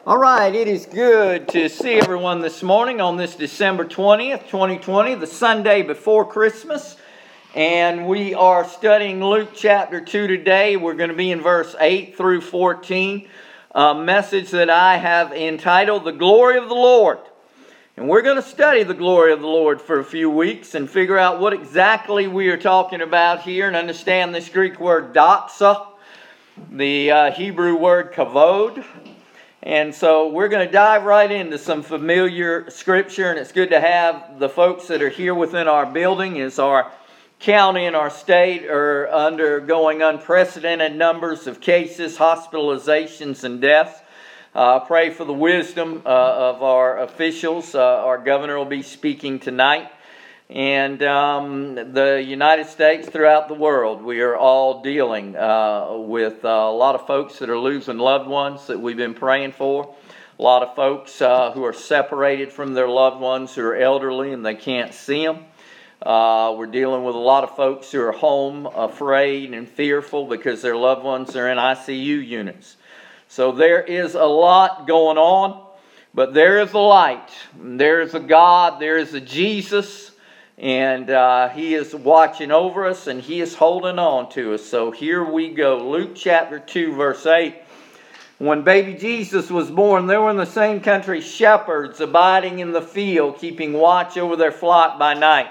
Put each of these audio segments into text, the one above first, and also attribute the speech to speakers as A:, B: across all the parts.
A: All right, it is good to see everyone this morning on this December 20th, 2020, the Sunday before Christmas. And we are studying Luke chapter 2 today. We're going to be in verse 8 through 14, a message that I have entitled, The Glory of the Lord. And we're going to study the glory of the Lord for a few weeks and figure out what exactly we are talking about here and understand this Greek word doxa, the Hebrew word kavod. And so we're going to dive right into some familiar scripture, and it's good to have the folks that are here within our building as our county and our state are undergoing unprecedented numbers of cases, hospitalizations, and deaths. Pray for the wisdom of our officials. Our governor will be speaking tonight. And the United States, throughout the world, we are all dealing with a lot of folks that are losing loved ones that we've been praying for. A lot of folks who are separated from their loved ones who are elderly and they can't see them. We're dealing with a lot of folks who are home afraid and fearful because their loved ones are in ICU units. So there is a lot going on, but there is a light. There is a God. There is a Jesus. And He is watching over us, and He is holding on to us. So here we go. Luke chapter 2, verse 8. When baby Jesus was born, there were in the same country shepherds abiding in the field, keeping watch over their flock by night.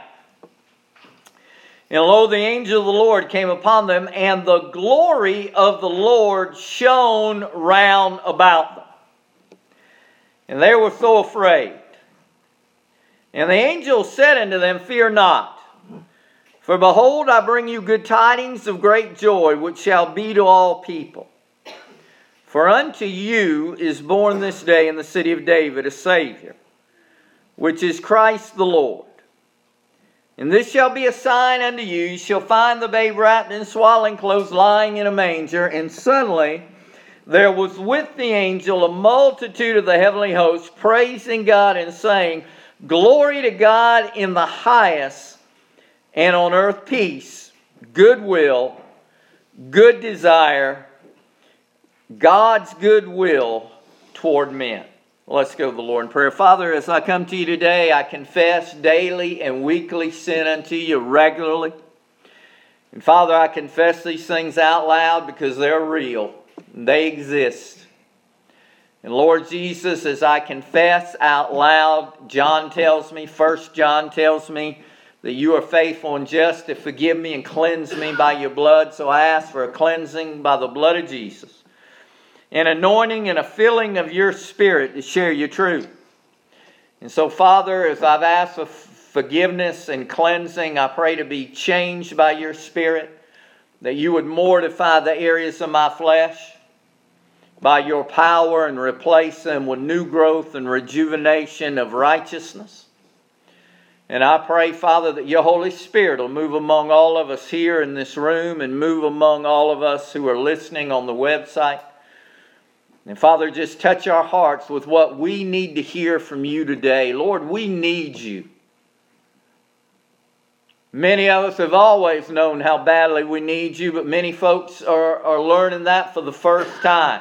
A: And lo, the angel of the Lord came upon them, and the glory of the Lord shone round about them. And they were so afraid. And the angel said unto them, Fear not, for behold, I bring you good tidings of great joy, which shall be to all people. For unto you is born this day in the city of David a Savior, which is Christ the Lord. And this shall be a sign unto you, you shall find the babe wrapped in swaddling clothes, lying in a manger. And suddenly there was with the angel a multitude of the heavenly hosts, praising God and saying, Glory to God in the highest, and on earth peace, goodwill, good desire, God's goodwill toward men. Let's go to the Lord in prayer. Father, as I come to you today, I confess daily and weekly sin unto you regularly. And Father, I confess these things out loud because they're real. They exist. And Lord Jesus, as I confess out loud, John tells me, 1 John tells me that you are faithful and just to forgive me and cleanse me by your blood. So I ask for a cleansing by the blood of Jesus, an anointing and a filling of your Spirit to share your truth. And so, Father, as I've asked for forgiveness and cleansing, I pray to be changed by your Spirit, that you would mortify the areas of my flesh by your power and replace them with new growth and rejuvenation of righteousness. And I pray, Father, that your Holy Spirit will move among all of us here in this room and move among all of us who are listening on the website. And Father, just touch our hearts with what we need to hear from you today. Lord, we need you. Many of us have always known how badly we need you, but many folks are learning that for the first time.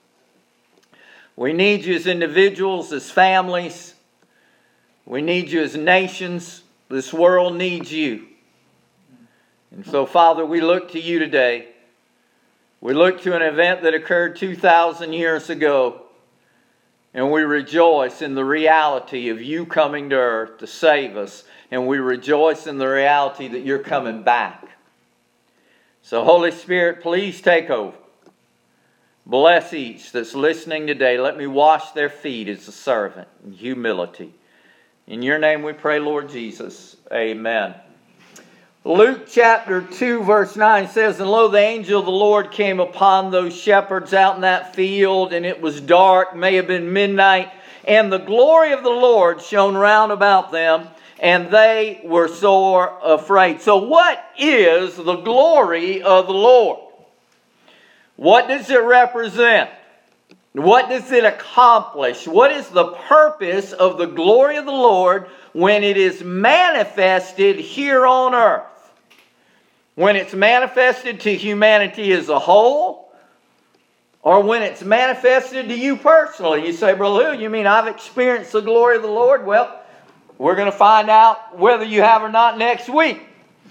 A: We need you as individuals, as families. We need you as nations. This world needs you. And so, Father, we look to you today. We look to an event that occurred 2,000 years ago. And we rejoice in the reality of you coming to earth to save us. And we rejoice in the reality that you're coming back. So, Holy Spirit, please take over. Bless each that's listening today. Let me wash their feet as a servant in humility. In your name we pray, Lord Jesus. Amen. Luke chapter 2 verse 9 says, And lo, the angel of the Lord came upon those shepherds out in that field, and it was dark, may have been midnight, and the glory of the Lord shone round about them, and they were sore afraid. So what is the glory of the Lord? What does it represent? What does it accomplish? What is the purpose of the glory of the Lord when it is manifested here on earth? When it's manifested to humanity as a whole, or when it's manifested to you personally. You say, Brother Lou, you mean I've experienced the glory of the Lord? Well, we're going to find out whether you have or not next week.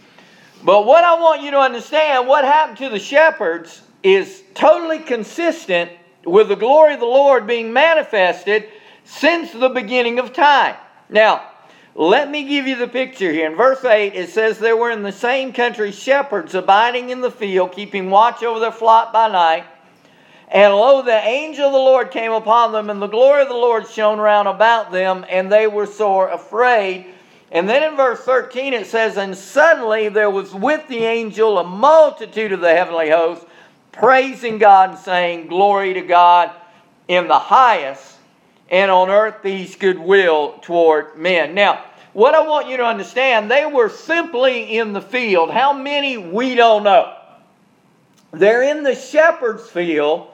A: But what I want you to understand, what happened to the shepherds is totally consistent with the glory of the Lord being manifested since the beginning of time. Now, let me give you the picture here. In verse 8, it says, there were in the same country shepherds abiding in the field, keeping watch over their flock by night. And lo, the angel of the Lord came upon them, and the glory of the Lord shone round about them, and they were sore afraid. And then in verse 13 it says, and suddenly there was with the angel a multitude of the heavenly hosts, praising God and saying, glory to God in the highest, and on earth peace, goodwill toward men. Now, what I want you to understand, they were simply in the field. How many, we don't know. They're in the shepherd's field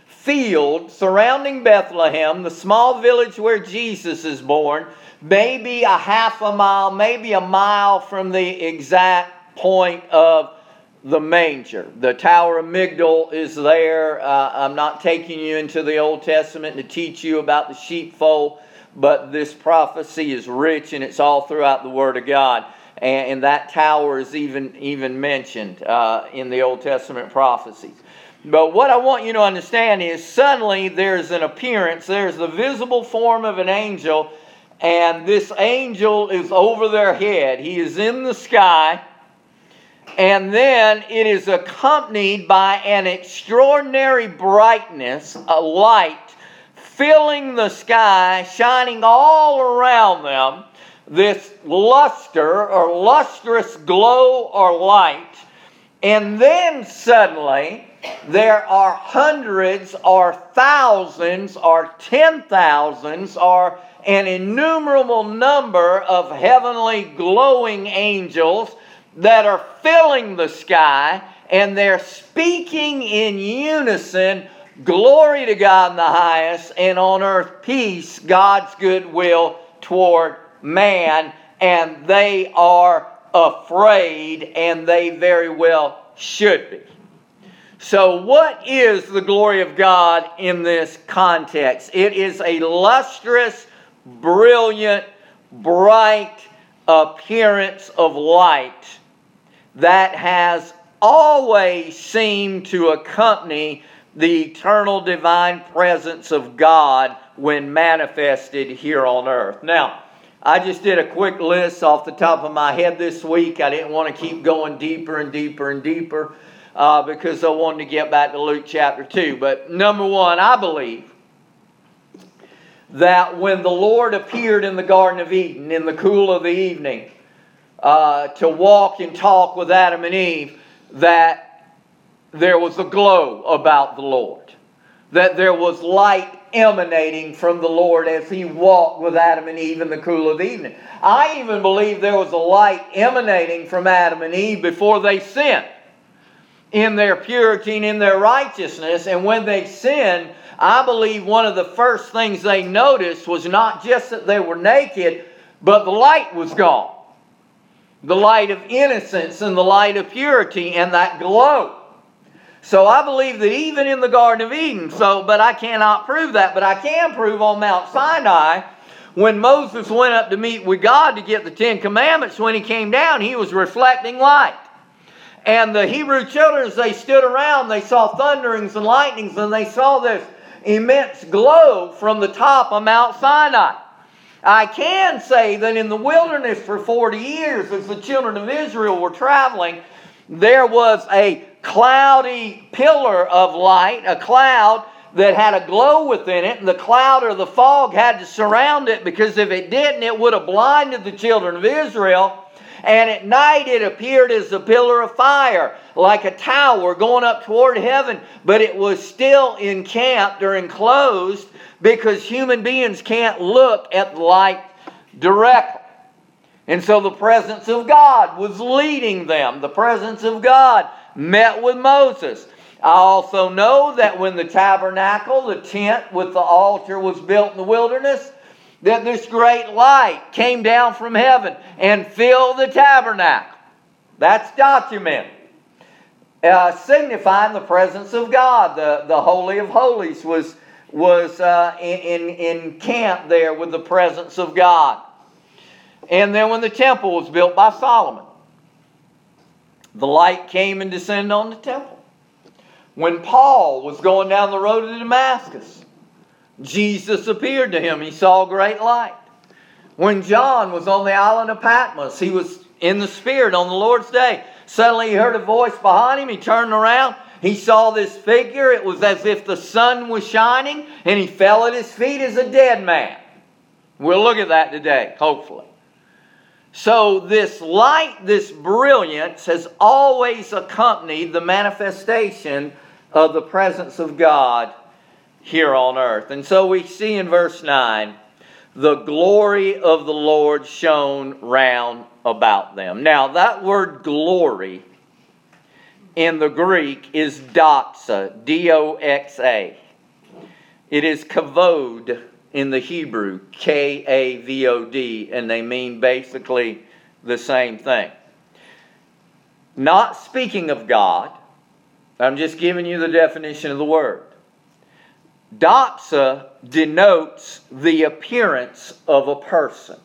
A: surrounding Bethlehem, the small village where Jesus is born, maybe a half a mile, maybe a mile from the exact point of the manger. The Tower of Migdal is there. I'm not taking you into the Old Testament to teach you about the sheepfold, but this prophecy is rich and it's all throughout the Word of God. And that tower is even mentioned in the Old Testament prophecies. But what I want you to understand is suddenly there's an appearance, there's the visible form of an angel, and this angel is over their head. He is in the sky, and then it is accompanied by an extraordinary brightness, a light filling the sky, shining all around them, this luster or lustrous glow or light. And then suddenly there are hundreds or thousands or 10,000s or an innumerable number of heavenly glowing angels that are filling the sky, and they're speaking in unison, glory to God in the highest, and on earth peace, God's goodwill toward man. And they are afraid, and they very well should be. So what is the glory of God in this context? It is a lustrous, brilliant, bright appearance of light that has always seemed to accompany the eternal divine presence of God when manifested here on earth. Now, I just did a quick list off the top of my head this week. I didn't want to keep going deeper and deeper and deeper because I wanted to get back to Luke chapter 2. But number one, I believe that when the Lord appeared in the Garden of Eden in the cool of the evening to walk and talk with Adam and Eve, that there was a glow about the Lord. That there was light emanating from the Lord as He walked with Adam and Eve in the cool of the evening. I even believe there was a light emanating from Adam and Eve before they sinned, in their purity and in their righteousness. And when they sinned, I believe one of the first things they noticed was not just that they were naked, but the light was gone. The light of innocence and the light of purity and that glow. So I believe that even in the Garden of Eden, but I cannot prove that, but I can prove on Mount Sinai, when Moses went up to meet with God to get the Ten Commandments, when he came down, he was reflecting light. And the Hebrew children, as they stood around, they saw thunderings and lightnings, and they saw this immense glow from the top of Mount Sinai. I can say that in the wilderness for 40 years, as the children of Israel were traveling, there was a cloudy pillar of light, a cloud that had a glow within it, and the cloud or the fog had to surround it, because if it didn't, it would have blinded the children of Israel. And at night it appeared as a pillar of fire, like a tower going up toward heaven, but it was still encamped or enclosed, because human beings can't look at the light directly. And so the presence of God was leading them. The presence of God met with Moses. I also know that when the tabernacle, the tent with the altar, was built in the wilderness, that this great light came down from heaven and filled the tabernacle. That's documented. signifying the presence of God. The Holy of Holies was in camp there with the presence of God. And then when the temple was built by Solomon, the light came and descended on the temple. When Paul was going down the road to Damascus, Jesus appeared to him. He saw a great light. When John was on the island of Patmos, he was in the Spirit on the Lord's day. Suddenly he heard a voice behind him. He turned around. He saw this figure. It was as if the sun was shining, and he fell at his feet as a dead man. We'll look at that today, hopefully. So this light, this brilliance has always accompanied the manifestation of the presence of God here on earth. And so we see in verse 9, the glory of the Lord shone round about them. Now that word glory in the Greek is doxa, D-O-X-A. It is kavod in the Hebrew, K-A-V-O-D, and they mean basically the same thing. Not speaking of God, I'm just giving you the definition of the word. Doxa denotes the appearance of a person.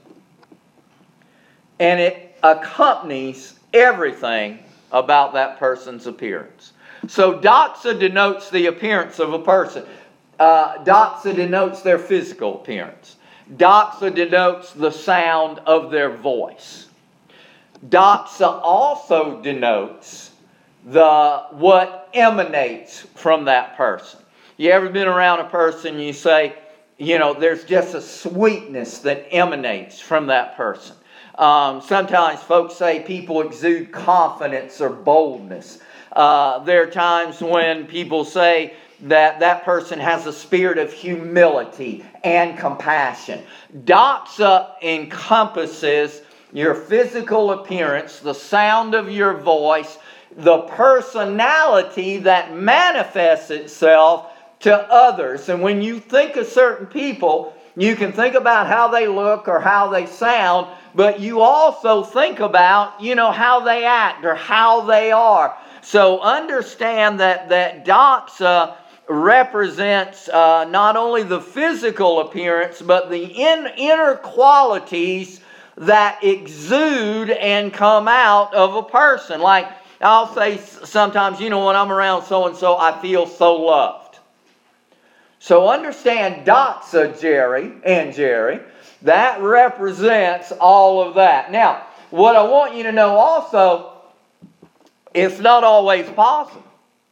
A: And it accompanies everything about that person's appearance. So doxa denotes the appearance of a person. Doxa denotes their physical appearance. Doxa denotes the sound of their voice. Doxa also denotes what emanates from that person. You ever been around a person and you say, there's just a sweetness that emanates from that person. Sometimes folks say people exude confidence or boldness. There are times when people say that person has a spirit of humility and compassion. Doxa encompasses your physical appearance, the sound of your voice, the personality that manifests itself to others. And when you think of certain people, you can think about how they look or how they sound, but you also think about, how they act or how they are. So understand that doxa represents not only the physical appearance, but the inner qualities that exude and come out of a person. Like I'll say sometimes, when I'm around so-and-so, I feel so loved. So understand doxa, Jerry, that represents all of that. Now, what I want you to know also, it's not always possible.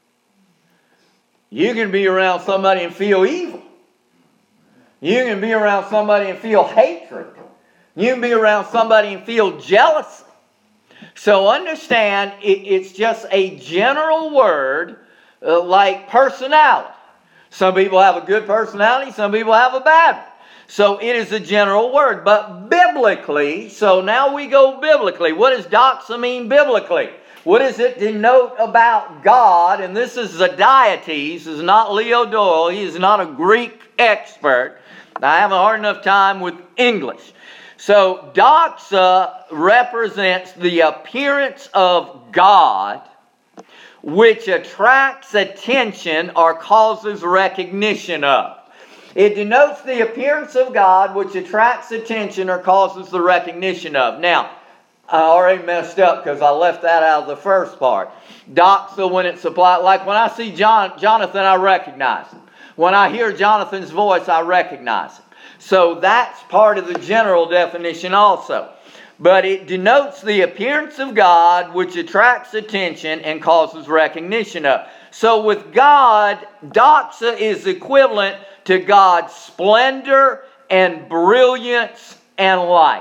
A: You can be around somebody and feel evil. You can be around somebody and feel hatred. You can be around somebody and feel jealousy. So understand, it's just a general word like personality. Some people have a good personality, some people have a bad one. So it is a general word. But biblically, so now we go biblically. What does doxa mean biblically? What does it denote about God? And this is Zadiates. This is not Leo Doyle. He is not a Greek expert. I have a hard enough time with English. So doxa represents the appearance of God, which attracts attention or causes recognition of. It denotes the appearance of God, which attracts attention or causes the recognition of. Now, I already messed up because I left that out of the first part. Doxa, when it's applied, like when I see Jonathan, I recognize him. When I hear Jonathan's voice, I recognize him. So that's part of the general definition also. But it denotes the appearance of God, which attracts attention and causes recognition of. So with God, doxa is equivalent to God's splendor and brilliance and light.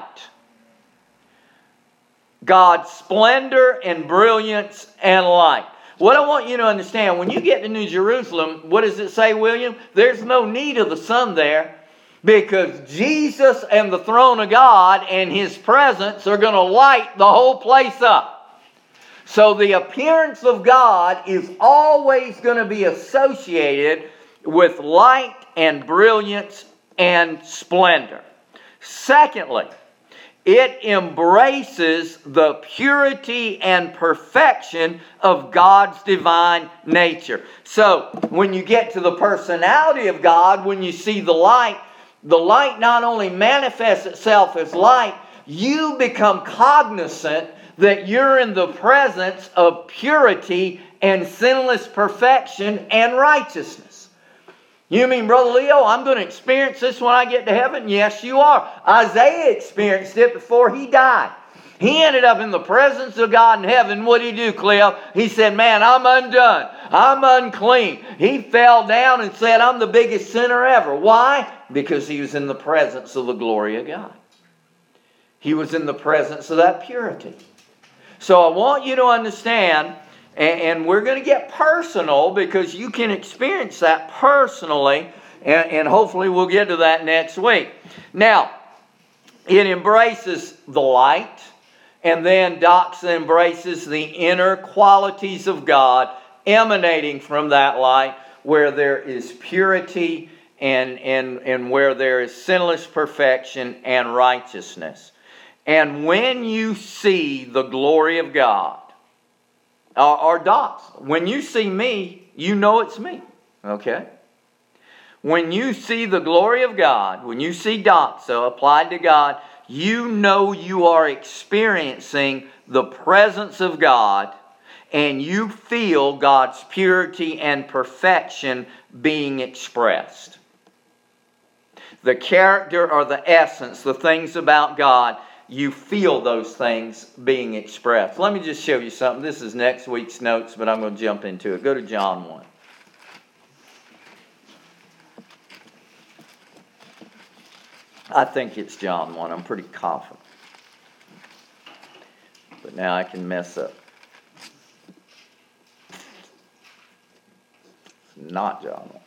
A: God's splendor and brilliance and light. What I want you to understand, when you get to New Jerusalem, what does it say, William? There's no need of the sun there, because Jesus and the throne of God and His presence are going to light the whole place up. So the appearance of God is always going to be associated with light and brilliance and splendor. Secondly, It embraces the purity and perfection of God's divine nature. So, when you get to the personality of God, when you see the light not only manifests itself as light, you become cognizant that you're in the presence of purity and sinless perfection and righteousness. You mean, Brother Leo, I'm going to experience this when I get to heaven? Yes, you are. Isaiah experienced it before he died. He ended up in the presence of God in heaven. What did he do, Cleo? He said, man, I'm undone. I'm unclean. He fell down and said, I'm the biggest sinner ever. Why? Because he was in the presence of the glory of God. He was in the presence of that purity. So I want you to understand, and we're going to get personal because you can experience that personally, and hopefully we'll get to that next week. Now, it embraces the light, and then Doxa embraces the inner qualities of God emanating from that light, where there is purity and where there is sinless perfection and righteousness. And when you see the glory of God, or Doxa, when you see me, you know it's me. Okay? When you see the glory of God, when you see Doxa applied to God, you know you are experiencing the presence of God, and you feel God's purity and perfection being expressed. The character or the essence, the things about God, you feel those things being expressed. Let me just show you something. This is next week's notes, but I'm going to jump into it. Go to John 1. I think it's John 1. I'm pretty confident. But now I can mess up. It's not John 1.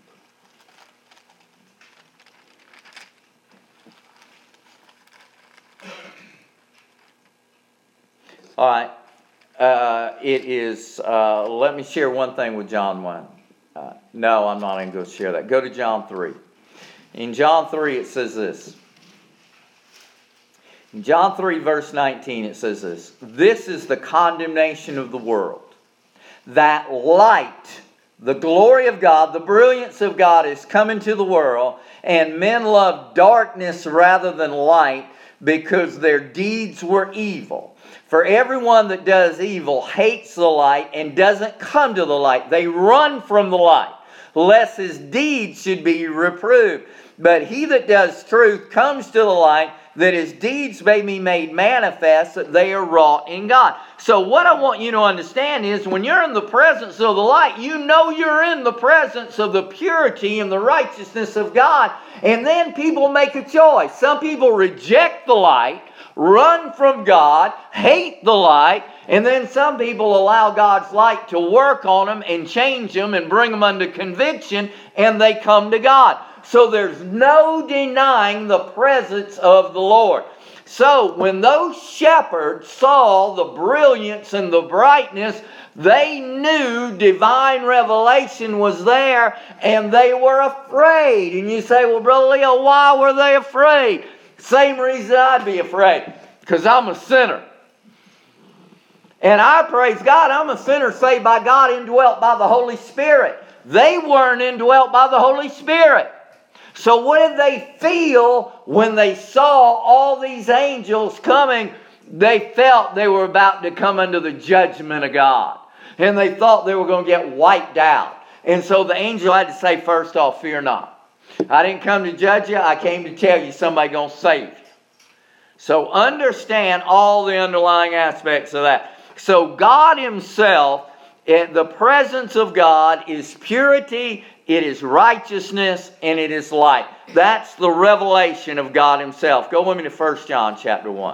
A: All right. It is, let me share one thing with John 1. No, I'm not even going to share that. Go to John 3. In John 3, it says this. In John 3, verse 19, it says this. This is the condemnation of the world. That light, the glory of God, the brilliance of God is come into the world, and men love darkness rather than light because their deeds were evil. For everyone that does evil hates the light and doesn't come to the light. They run from the light, lest his deeds should be reproved. But he that does truth comes to the light, that his deeds may be made manifest, that they are wrought in God. So what I want you to understand is, when you're in the presence of the light, you know you're in the presence of the purity and the righteousness of God. And then people make a choice. Some people reject the light, run from God, hate the light, and then some people allow God's light to work on them and change them and bring them under conviction, and they come to God. So there's no denying the presence of the Lord. So when those shepherds saw the brilliance and the brightness, they knew divine revelation was there, and they were afraid. And you say, well, Brother Leo, why were they afraid? Same reason I'd be afraid, because I'm a sinner. And I praise God, I'm a sinner saved by God, indwelt by the Holy Spirit. They weren't indwelt by the Holy Spirit. So what did they feel when they saw all these angels coming? They felt they were about to come under the judgment of God. And they thought they were going to get wiped out. And so the angel had to say, first off, fear not. I didn't come to judge you. I came to tell you somebody's going to save you. So understand all the underlying aspects of that. So God Himself, the presence of God is purity, it is righteousness, and it is light. That's the revelation of God Himself. Go with me to 1 John chapter 1.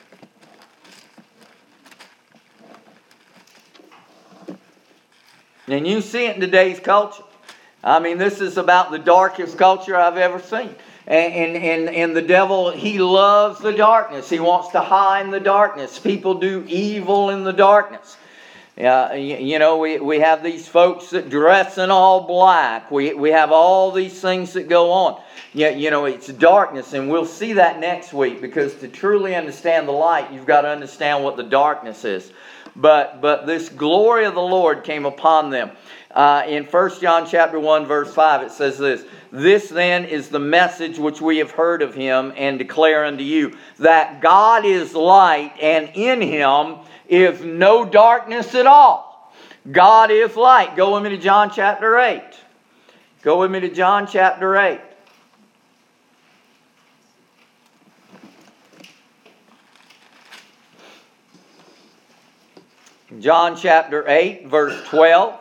A: And you see it in today's culture. I mean, this is about the darkest culture I've ever seen. And the devil, he loves the darkness. He wants to hide in the darkness. People do evil in the darkness. We have these folks that dress in all black. We have all these things that go on. It's darkness, and we'll see that next week, because to truly understand the light, you've got to understand what the darkness is. But this glory of the Lord came upon them. In 1 John chapter 1, verse 5, it says this: "This then is the message which we have heard of him and declare unto you, that God is light, and in him is no darkness at all." God is light. Go with me to John chapter 8. Go with me to John chapter 8. John chapter 8, verse 12.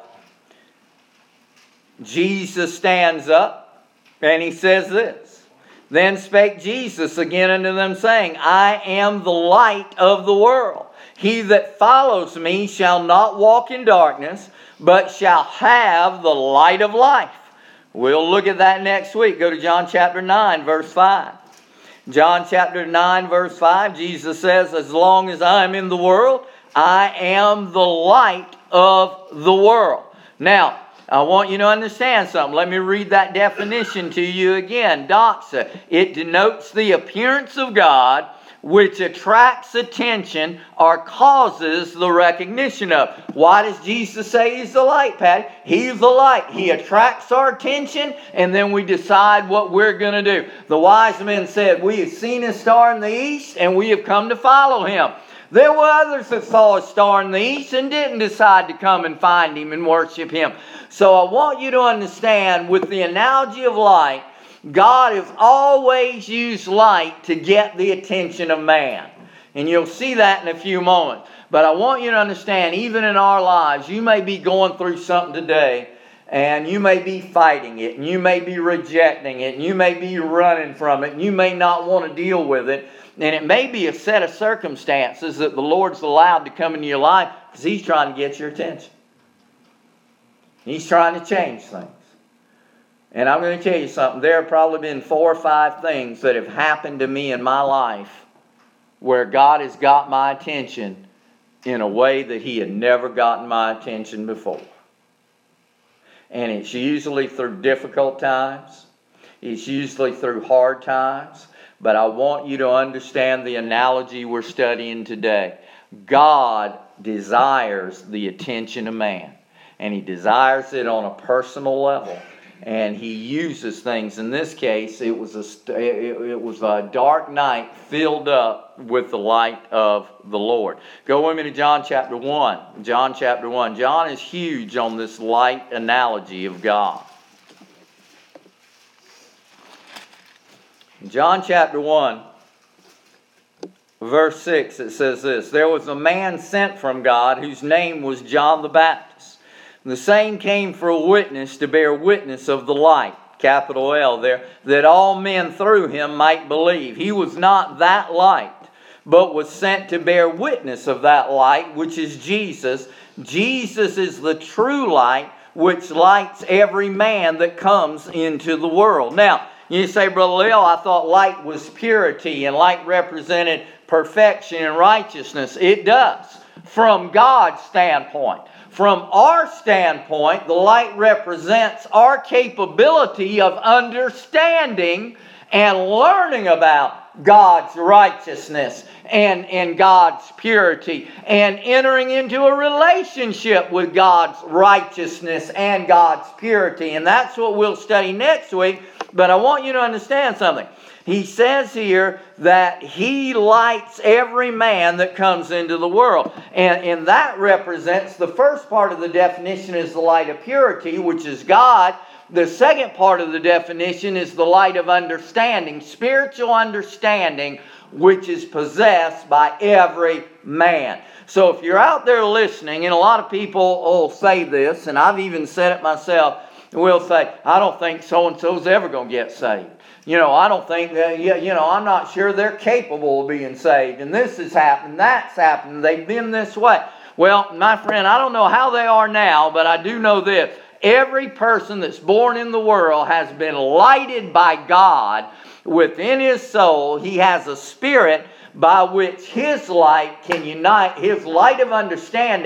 A: Jesus stands up and he says this: "Then spake Jesus again unto them, saying, I am the light of the world. He that follows me shall not walk in darkness, but shall have the light of life." We'll look at that next week. Go to John chapter 9, verse 5. John chapter 9, verse 5, Jesus says, "As long as I am in the world, I am the light of the world." Now, I want you to understand something. Let me read that definition to you again. Doxa. It denotes the appearance of God, which attracts attention or causes the recognition of. Why does Jesus say He's the light, Patty? He's the light. He attracts our attention, and then we decide what we're going to do. The wise men said, "We have seen a star in the east, and we have come to follow Him." There were others that saw a star in the east and didn't decide to come and find Him and worship Him. So I want you to understand, with the analogy of light, God has always used light to get the attention of man. And you'll see that in a few moments. But I want you to understand, even in our lives, you may be going through something today, and you may be fighting it, and you may be rejecting it, and you may be running from it, and you may not want to deal with it. And it may be a set of circumstances that the Lord's allowed to come into your life because He's trying to get your attention. He's trying to change things. And I'm going to tell you something. There have probably been 4 or 5 things that have happened to me in my life where God has got my attention in a way that He had never gotten my attention before. And it's usually through difficult times. It's usually through hard times. But I want you to understand the analogy we're studying today. God desires the attention of man. And He desires it on a personal level. And He uses things. In this case, it was a dark night filled up with the light of the Lord. Go with me to John chapter 1. John chapter 1. John is huge on this light analogy of God. John chapter 1, verse 6, it says this: "There was a man sent from God whose name was John the Baptist. The same came for a witness, to bear witness of the light," capital L there, "that all men through him might believe. He was not that light, but was sent to bear witness of that light, which is Jesus. Jesus is the true light, which lights every man that comes into the world." Now, you say, "Brother Leo, I thought light was purity and light represented perfection and righteousness." It does, from God's standpoint. From our standpoint, the light represents our capability of understanding and learning about God's righteousness and God's purity, and entering into a relationship with God's righteousness and God's purity. And that's what we'll study next week. But I want you to understand something. He says here that He lights every man that comes into the world. And that represents, the first part of the definition is the light of purity, which is God. The second part of the definition is the light of understanding, spiritual understanding, which is possessed by every man. So if you're out there listening, and a lot of people will say this, and I've even said it myself, we'll say, "I don't think so-and-so's ever going to get saved. I don't think that, I'm not sure they're capable of being saved. And this has happened, that's happened, they've been this way." Well, my friend, I don't know how they are now, but I do know this. Every person that's born in the world has been lighted by God within his soul. He has a spirit by which His light can unite, His light of understanding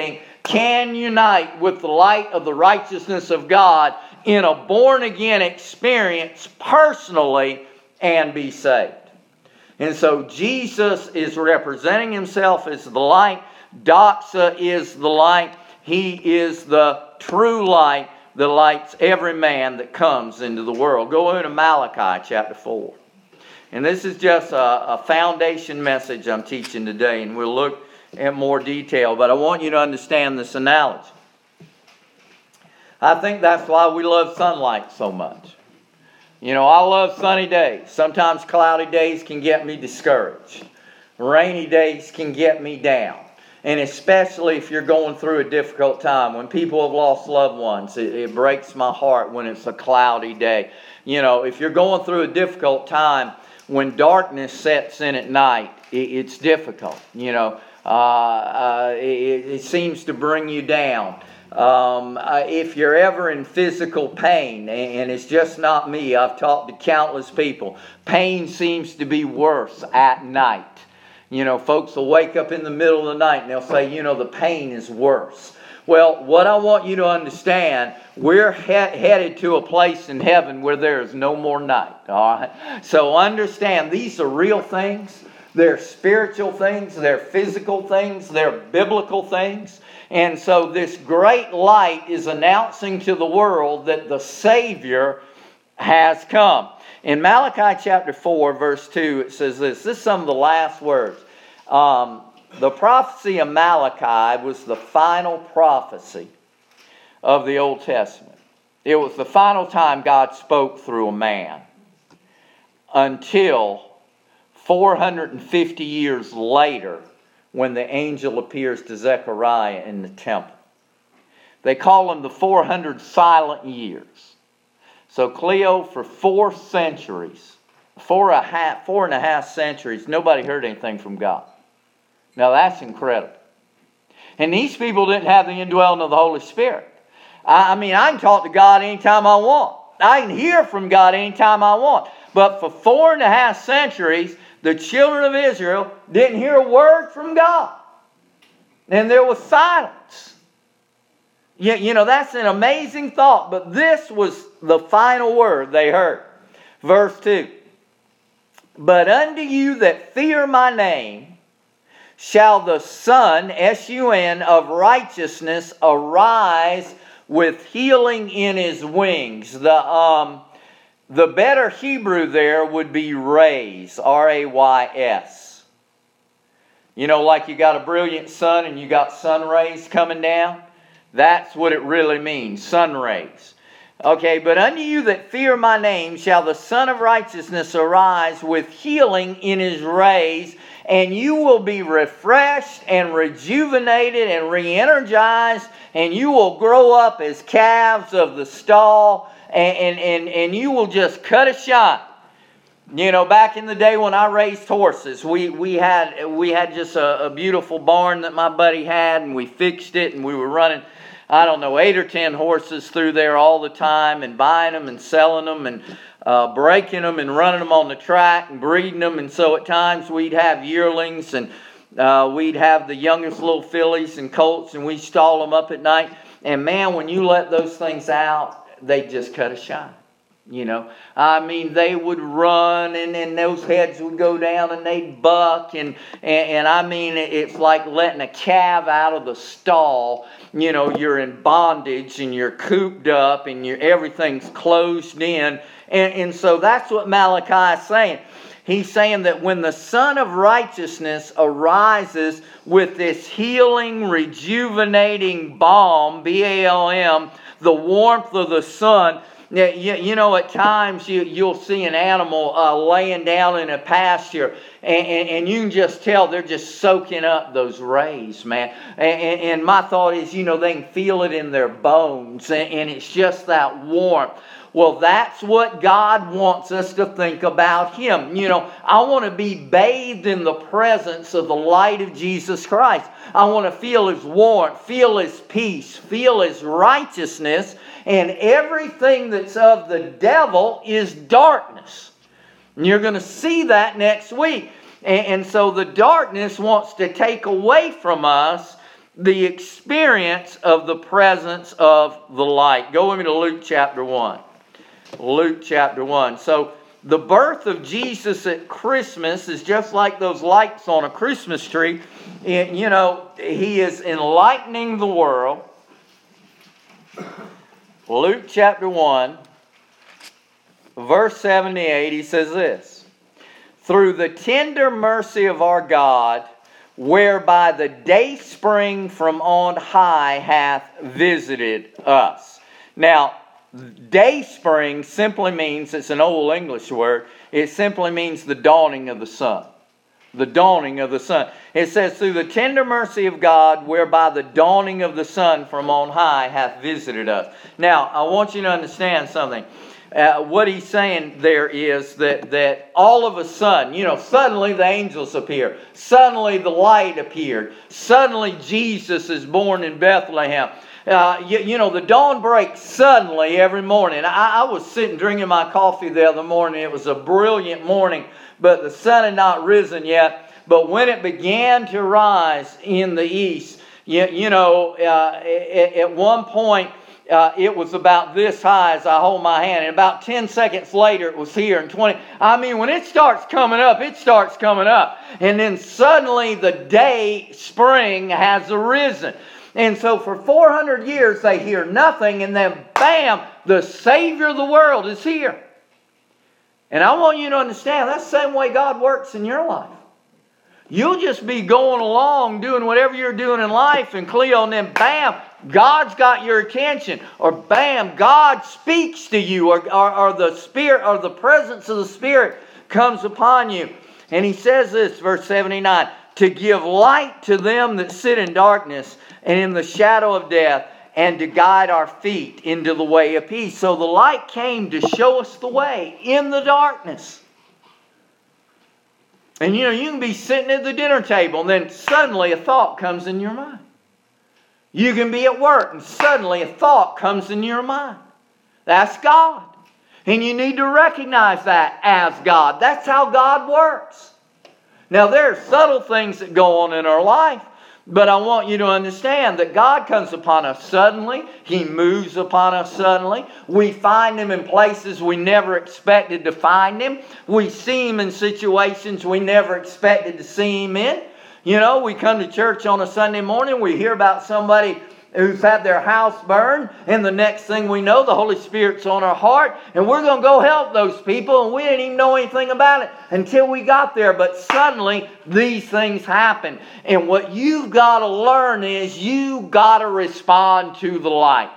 A: can unite with the light of the righteousness of God in a born-again experience personally and be saved. And so Jesus is representing himself as the light. Doxa is the light. He is the true light that lights every man that comes into the world. Go into Malachi chapter 4. And this is just a foundation message I'm teaching today, and we'll look at more detail. But I want you to understand this analogy. I think that's why we love sunlight so much. You know, I love sunny days. Sometimes cloudy days can get me discouraged. Rainy days can get me down. And especially if you're going through a difficult time. When people have lost loved ones, it breaks my heart when it's a cloudy day. You know, if you're going through a difficult time, when darkness sets in at night, it's difficult. You know, it seems to bring you down. If you're ever in physical pain, and it's just not me, I've talked to countless people, pain seems to be worse at night. You know, folks will wake up in the middle of the night and they'll say, you know, the pain is worse. Well, what I want you to understand, we're headed to a place in heaven where there is no more night. All right? So understand, these are real things. They're spiritual things. They're physical things. They're biblical things. And so this great light is announcing to the world that the Savior has come. In Malachi chapter 4, verse 2, it says this. This is some of the last words. The prophecy of Malachi was the final prophecy of the Old Testament. It was the final time God spoke through a man until 450 years later when the angel appears to Zechariah in the temple. They call them the 400 silent years. So Cleo, for 4 centuries, 4.5 centuries, nobody heard anything from God. Now that's incredible. And these people didn't have the indwelling of the Holy Spirit. I mean, I can talk to God anytime I want. I can hear from God anytime I want. But for 4.5 centuries, the children of Israel didn't hear a word from God. And there was silence. You know, that's an amazing thought. But this was the final word they heard. Verse 2. But unto you that fear my name shall the Son, S-U-N, of righteousness arise with healing in his wings. The better Hebrew there would be rays, R-A-Y-S. You know, like you got a brilliant sun and you got sun rays coming down. That's what it really means, sun rays. Okay, but unto you that fear my name shall the Son of righteousness arise with healing in his rays, and you will be refreshed and rejuvenated and re-energized, and you will grow up as calves of the stall, and you will just cut a shine. You know, back in the day when I raised horses, we had just a beautiful barn that my buddy had, and we fixed it, and we were running, I don't know, 8 or 10 horses through there all the time, and buying them and selling them and breaking them and running them on the track and breeding them. And so at times we'd have yearlings and we'd have the youngest little fillies and colts, and we'd stall them up at night. And man, when you let those things out, they just cut a shine. You know, I mean, they would run and those heads would go down and they'd buck. And I mean, it's like letting a calf out of the stall. You know, you're in bondage and you're cooped up and everything's closed in. And so that's what Malachi is saying. He's saying that when the Son of Righteousness arises with this healing, rejuvenating balm, B-A-L-M, the warmth of the sun. You know, at times you'll see an animal laying down in a pasture, and you can just tell they're just soaking up those rays, man. And my thought is, you know, they can feel it in their bones, and it's just that warmth. Well, that's what God wants us to think about Him. You know, I want to be bathed in the presence of the light of Jesus Christ. I want to feel His warmth, feel His peace, feel His righteousness, and everything that's of the devil is darkness. And you're going to see that next week. And so the darkness wants to take away from us the experience of the presence of the light. Go with me to Luke chapter 1. Luke chapter 1. So the birth of Jesus at Christmas is just like those lights on a Christmas tree. And, you know, He is enlightening the world. Luke chapter 1, verse 78, he says this: "Through the tender mercy of our God, whereby the dayspring from on high hath visited us." Now, dayspring simply means, it's an old English word, it simply means the dawning of the sun. The dawning of the sun. It says, "Through the tender mercy of God, whereby the dawning of the sun from on high hath visited us." Now, I want you to understand something. What he's saying there is that all of a sudden, suddenly the angels appear. Suddenly the light appeared. Suddenly Jesus is born in Bethlehem. The dawn breaks suddenly every morning. I was sitting drinking my coffee the other morning. It was a brilliant morning, but the sun had not risen yet. But when it began to rise in the east, at one point, it was about this high as I hold my hand. And about 10 seconds later, it was here. And 20. When it starts coming up, it starts coming up. And then suddenly the day spring has arisen. And so for 400 years, they hear nothing. And then, bam, the Savior of the world is here. And I want you to understand, that's the same way God works in your life. You'll just be going along, doing whatever you're doing in life, and Cleo, and then bam, God's got your attention. Or bam, God speaks to you, or the Spirit, or the presence of the Spirit comes upon you. And he says this, verse 79, "To give light to them that sit in darkness and in the shadow of death, and to guide our feet into the way of peace." So the light came to show us the way in the darkness. And you can be sitting at the dinner table and then suddenly a thought comes in your mind. You can be at work and suddenly a thought comes in your mind. That's God. And you need to recognize that as God. That's how God works. Now there are subtle things that go on in our life. But I want you to understand that God comes upon us suddenly. He moves upon us suddenly. We find Him in places we never expected to find Him. We see Him in situations we never expected to see Him in. We come to church on a Sunday morning. We hear about somebody who's had their house burned. And the next thing we know, the Holy Spirit's on our heart. And we're going to go help those people. And we didn't even know anything about it until we got there. But suddenly, these things happen. And what you've got to learn is you've got to respond to the light.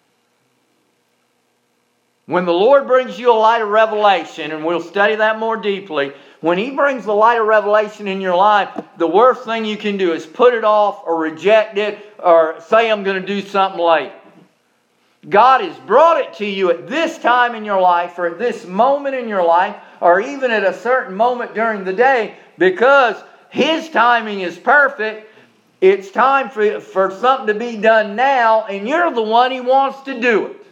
A: When the Lord brings you a light of revelation, and we'll study that more deeply, when He brings the light of revelation in your life, the worst thing you can do is put it off or reject it or say, "I'm going to do something later." God has brought it to you at this time in your life, or at this moment in your life, or even at a certain moment during the day, because His timing is perfect. It's time for something to be done now, and you're the one He wants to do it.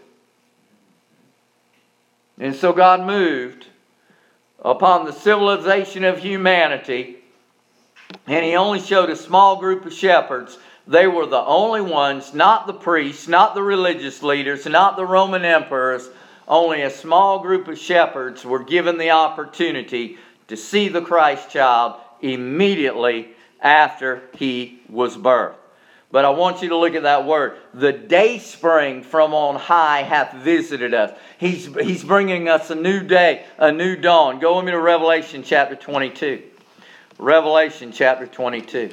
A: And so God moved upon the civilization of humanity, and He only showed a small group of shepherds. They were the only ones, not the priests, not the religious leaders, not the Roman emperors. Only a small group of shepherds were given the opportunity to see the Christ child immediately after He was birthed. But I want you to look at that word. The dayspring from on high hath visited us. He's bringing us a new day, a new dawn. Go with me to Revelation chapter 22. Revelation chapter 22.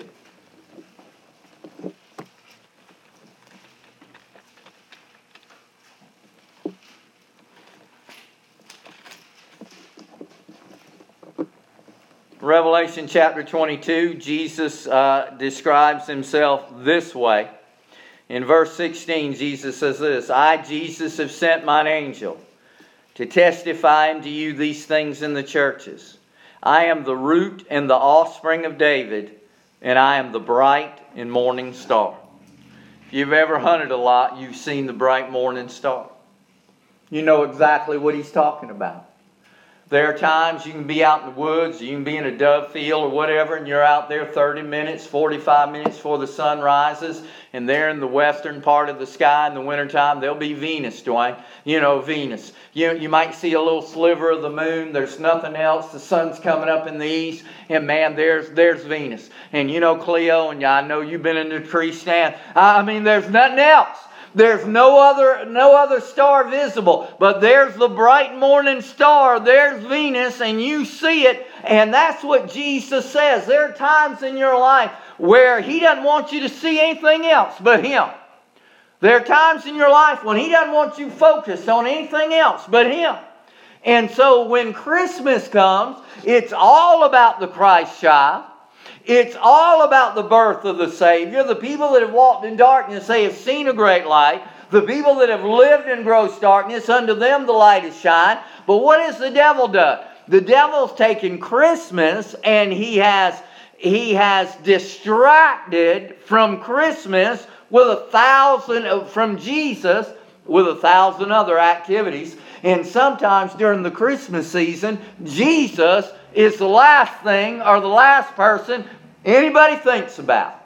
A: Revelation chapter 22, Jesus describes Himself this way. In verse 16, Jesus says this: "I, Jesus, have sent mine angel to testify unto you these things in the churches. I am the root and the offspring of David, and I am the bright and morning star." If you've ever hunted a lot, you've seen the bright morning star. You know exactly what He's talking about. There are times you can be out in the woods, you can be in a dove field or whatever, and you're out there 30 minutes, 45 minutes before the sun rises, and there in the western part of the sky in the wintertime, there'll be Venus, Dwayne. You know, Venus. You might see a little sliver of the moon. There's nothing else. The sun's coming up in the east, and man, there's Venus. And you know, Cleo, and I know you've been in the tree stand. I mean, there's nothing else. There's no other star visible, but there's the bright morning star. There's Venus, and you see it, and that's what Jesus says. There are times in your life where He doesn't want you to see anything else but Him. There are times in your life when He doesn't want you focused on anything else but Him. And so when Christmas comes, it's all about the Christ child. It's all about the birth of the Savior. The people that have walked in darkness, they have seen a great light. The people that have lived in gross darkness, unto them the light has shined. But what has the devil done? The devil's taken Christmas and he has distracted from Christmas from Jesus with 1,000 other activities. And sometimes during the Christmas season, Jesus is the last thing or the last person anybody thinks about.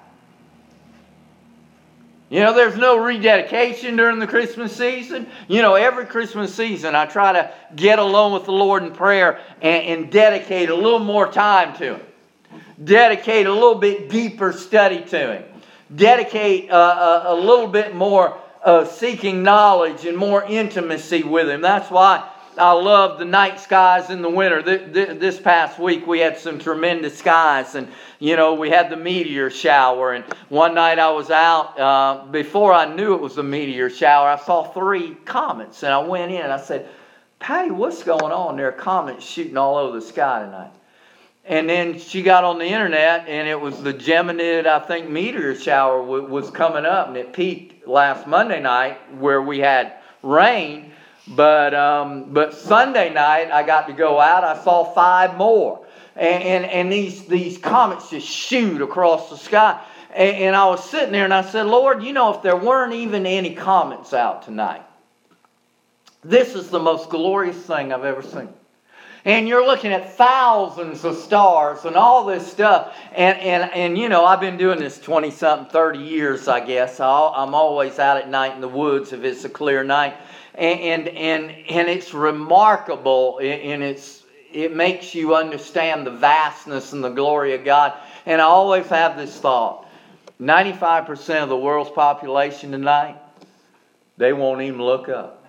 A: You know, there's no rededication during the Christmas season. You know, every Christmas season I try to get alone with the Lord in prayer and dedicate a little more time to Him. Dedicate a little bit deeper study to Him. Dedicate a little bit more seeking knowledge and more intimacy with Him. That's why I love the night skies in the winter. This past week we had some tremendous skies, and you know, we had the meteor shower. And one night I was out, before I knew it was a meteor shower, I saw 3 comets, and I went in and I said, "Patty, what's going on? There are comets shooting all over the sky tonight." And then she got on the internet, and it was the Geminid, I think, meteor shower was coming up, and it peaked last Monday night where we had rain. But Sunday night I got to go out. I saw 5 more, and these comets just shoot across the sky. And I was sitting there and I said, "Lord, you know, if there weren't even any comets out tonight, this is the most glorious thing I've ever seen." And you're looking at thousands of stars and all this stuff. And you know, I've been doing this 20-something, 30 years, I guess. I'm always out at night in the woods if it's a clear night. And it's remarkable, and it makes you understand the vastness and the glory of God. And I always have this thought. 95% of the world's population tonight, they won't even look up.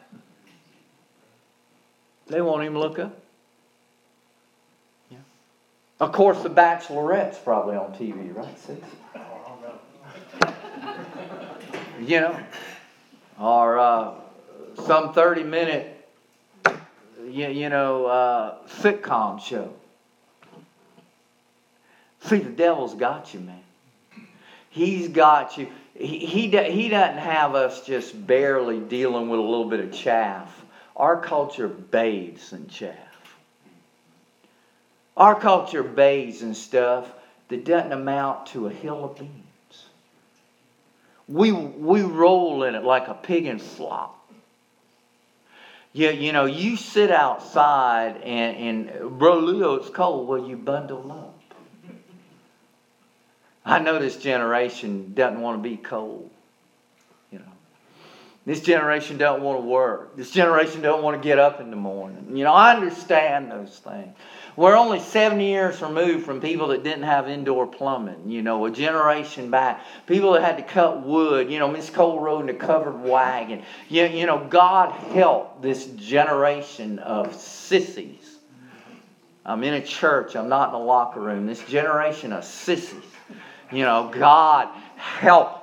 A: They won't even look up. Yeah. Of course, The Bachelorette's probably on TV, right, Sis? You know, or some 30-minute, sitcom show. See, the devil's got you, man. He's got you. He doesn't have us just barely dealing with a little bit of chaff. Our culture bathes in chaff. Our culture bathes in stuff that doesn't amount to a hill of beans. We roll in it like a pig in slop. You know, you sit outside and Bro Leo, it's cold. Well, you bundle up. I know this generation doesn't want to be cold. You know, this generation don't want to work. This generation don't want to get up in the morning. You know, I understand those things. We're only 70 years removed from people that didn't have indoor plumbing. You know, a generation back, people that had to cut wood. You know, Miss Cole rode in a covered wagon. You know, God help this generation of sissies. I'm in a church. I'm not in a locker room. This generation of sissies. You know, God help.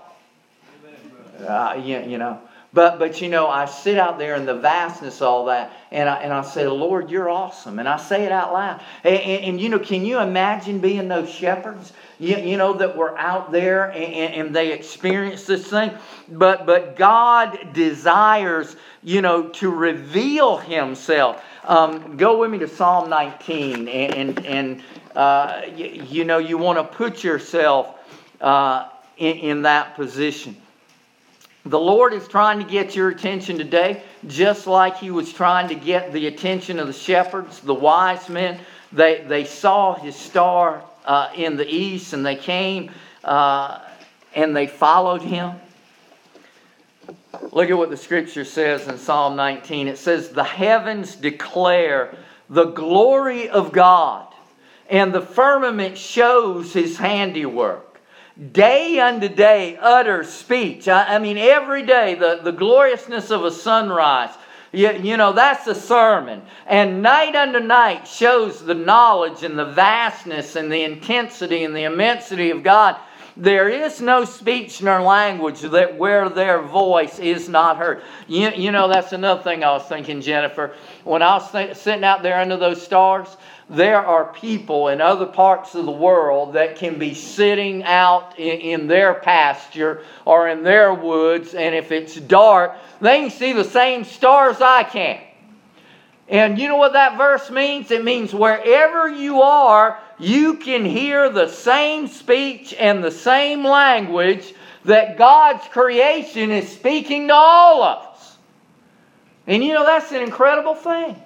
A: You know. But you know, I sit out there in the vastness of all that, and I say, "Lord, you're awesome." And I say it out loud. And you know, can you imagine being those shepherds? You know, that were out there and they experienced this thing. But God desires, you know, to reveal Himself. Go with me to Psalm 19, and you know, you want to put yourself in that position. The Lord is trying to get your attention today, just like He was trying to get the attention of the shepherds, the wise men. They saw His star in the east, and they came and they followed Him. Look at what the Scripture says in Psalm 19. It says, "The heavens declare the glory of God, and the firmament shows His handiwork. Day unto day utters speech." I mean, every day, the gloriousness of a sunrise, you know, that's a sermon. "And night unto night shows the knowledge and the vastness and the intensity and the immensity of God. There is no speech nor language that where their voice is not heard." You know, that's another thing I was thinking, Jennifer. When I was sitting out there under those stars, there are people in other parts of the world that can be sitting out in their pasture or in their woods, and if it's dark, they can see the same stars I can. And you know what that verse means? It means wherever you are, you can hear the same speech and the same language that God's creation is speaking to all of us. And you know, that's an incredible thing.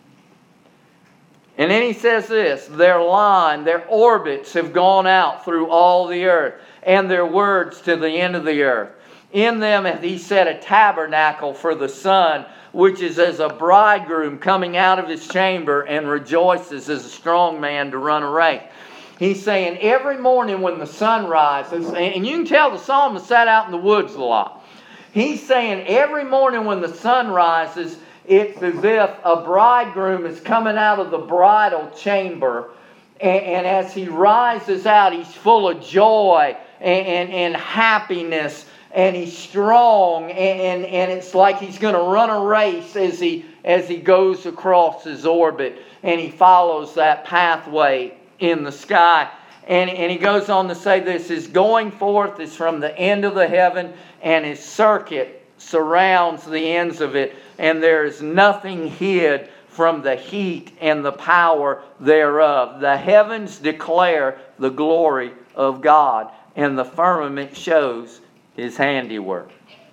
A: And then he says this, "Their line, their orbits have gone out through all the earth, and their words to the end of the earth. In them hath He set a tabernacle for the sun, which is as a bridegroom coming out of his chamber, and rejoices as a strong man to run a race." He's saying every morning when the sun rises, and you can tell the psalmist sat out in the woods a lot. He's saying every morning when the sun rises, it's as if a bridegroom is coming out of the bridal chamber. And as he rises out, he's full of joy and happiness. And he's strong. And it's like he's going to run a race as he goes across his orbit. And he follows that pathway in the sky. And he goes on to say this: "His going forth is from the end of the heaven, and His circuit surrounds the ends of it. And there is nothing hid from the heat and the power thereof. The heavens declare the glory of God, and the firmament shows His handiwork."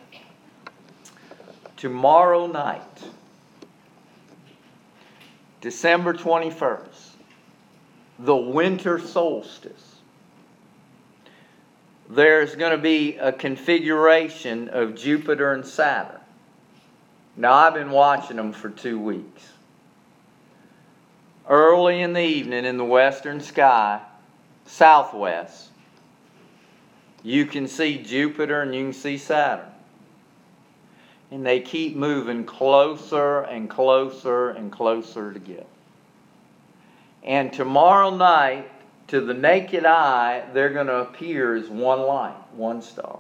A: Tomorrow night, December 21st, the winter solstice, there's going to be a configuration of Jupiter and Saturn. Now, I've been watching them for 2 weeks. Early in the evening in the western sky, southwest, you can see Jupiter and you can see Saturn. And they keep moving closer and closer and closer together. And tomorrow night, to the naked eye, they're going to appear as one light, one star.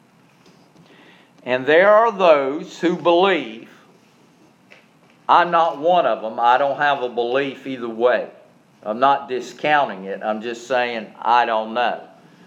A: And there are those who believe. I'm not one of them. I don't have a belief either way. I'm not discounting it. I'm just saying I don't know.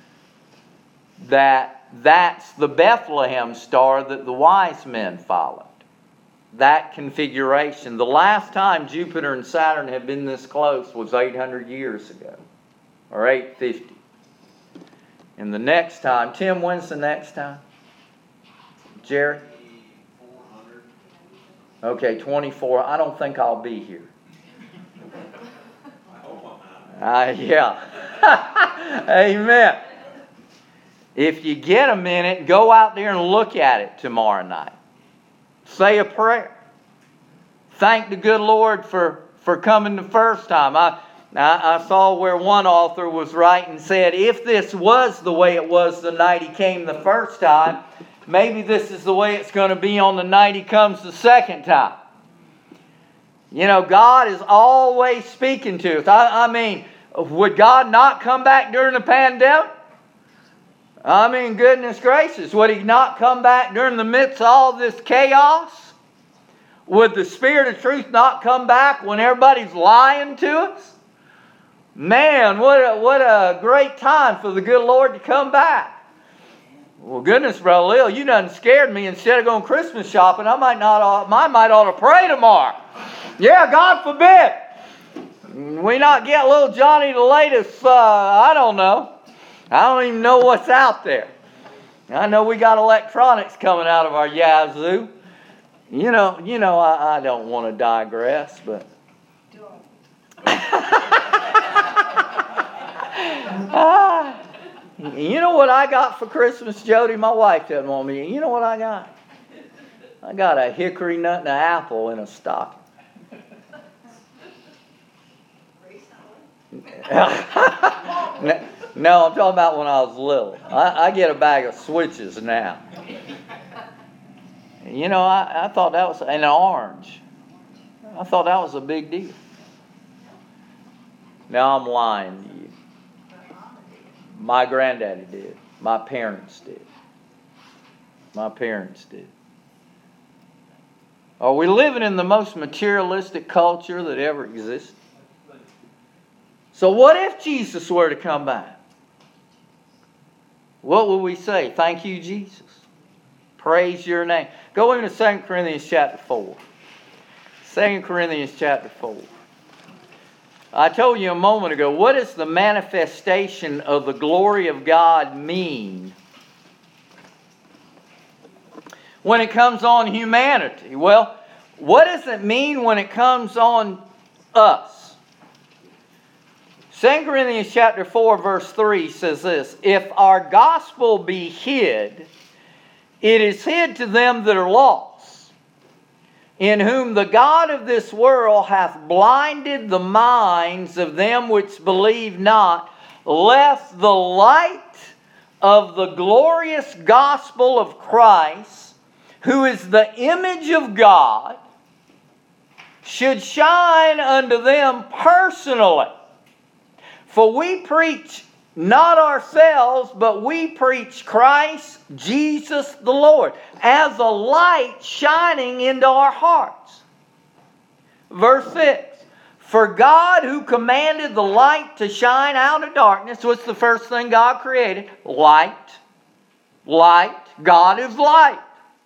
A: That's the Bethlehem star that the wise men followed. That configuration. The last time Jupiter and Saturn had been this close was 800 years ago. Or 850. And the next time, Tim, when's the next time? Jerry?
B: 400.
A: Okay, 24. I don't think I'll be here.
B: I hope I'm not.
A: Yeah. Amen. If you get a minute, go out there and look at it tomorrow night. Say a prayer. Thank the good Lord for coming the first time. I saw where one author was writing, said, if this was the way it was the night He came the first time, maybe this is the way it's going to be on the night He comes the second time. You know, God is always speaking to us. I mean, would God not come back during the pandemic? I mean, goodness gracious, would He not come back during the midst of all this chaos? Would the Spirit of truth not come back when everybody's lying to us? Man, what a great time for the good Lord to come back. Well, goodness, Brother Lil, you done scared me. Instead of going Christmas shopping, I might ought to pray tomorrow. Yeah, God forbid. We not get little Johnny the latest, I don't know. I don't even know what's out there. I know we got electronics coming out of our Yazoo. You know, I don't want to digress, but you know what I got for Christmas, Jody? My wife doesn't want me. You know what I got? I got a hickory nut and an apple in a stocking. No, I'm talking about when I was little. I get a bag of switches now. You know, I thought that was an orange. I thought that was a big deal. Now I'm lying to you. My granddaddy did. My parents did. My parents did. Are we living in the most materialistic culture that ever existed? So what if Jesus were to come back? What would we say? Thank you, Jesus. Praise your name. Go into 2 Corinthians chapter 4. 2 Corinthians chapter 4. I told you a moment ago, what does the manifestation of the glory of God mean when it comes on humanity? Well, what does it mean when it comes on us? 2 Corinthians chapter 4 verse 3 says this, if our gospel be hid, it is hid to them that are lost, in whom the God of this world hath blinded the minds of them which believe not, lest the light of the glorious gospel of Christ, who is the image of God, should shine unto them personally. For we preach not ourselves, but we preach Christ Jesus the Lord, as a light shining into our hearts. Verse 6. For God, who commanded the light to shine out of darkness, what's the first thing God created? Light. Light. God is light.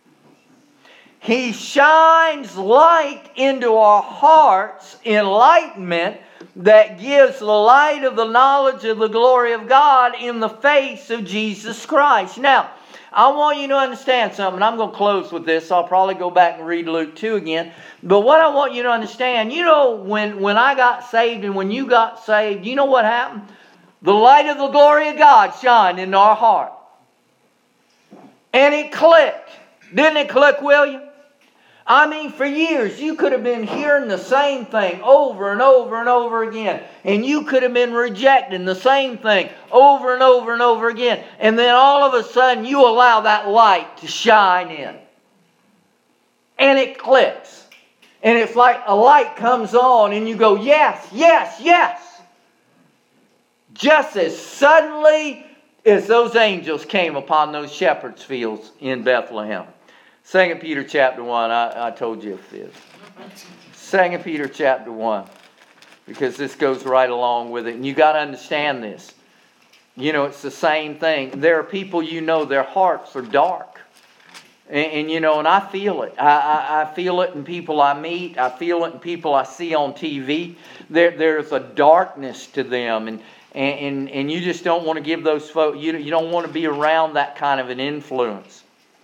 A: He shines light into our hearts, enlightenment, that gives the light of the knowledge of the glory of God in the face of Jesus Christ. Now, I want you to understand something. I'm going to close with this. I'll probably go back and read Luke 2 again. But what I want you to understand, you know, when I got saved and when you got saved, you know what happened? The light of the glory of God shined into our heart. And it clicked. Didn't it click, William? I mean, for years, you could have been hearing the same thing over and over and over again. And you could have been rejecting the same thing over and over and over again. And then all of a sudden, you allow that light to shine in. And it clicks. And it's like a light comes on and you go, yes, yes, yes. Just as suddenly as those angels came upon those shepherds' fields in Bethlehem. 2 Peter chapter 1, I told you this. 2 Peter chapter 1, because this goes right along with it. And you got to understand this. You know, it's the same thing. There are people, you know, their hearts are dark. And you know, and I feel it. I feel it in people I meet. I feel it in people I see on TV. There's a darkness to them. And you just don't want to give those folks, you don't want to be around that kind of an influence.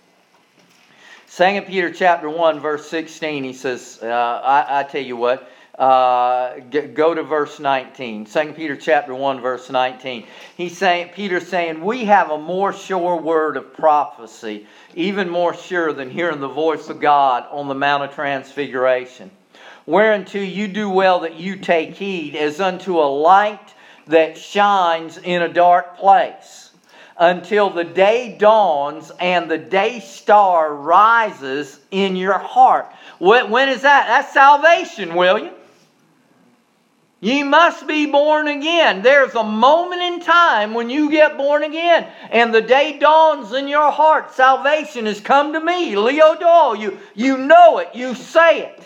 A: 2 Peter chapter 1, verse 16, he says, I tell you what, go to verse 19. 2 Peter chapter 1, verse 19. Peter's saying, we have a more sure word of prophecy, even more sure than hearing the voice of God on the Mount of Transfiguration. Whereunto you do well that you take heed, as unto a light that shines in a dark place, until the day dawns and the day star rises in your heart. When is that? That's salvation, William. You must be born again. There's a moment in time when you get born again and the day dawns in your heart. Salvation has come to me. Leo Doyle, you know it. You say it.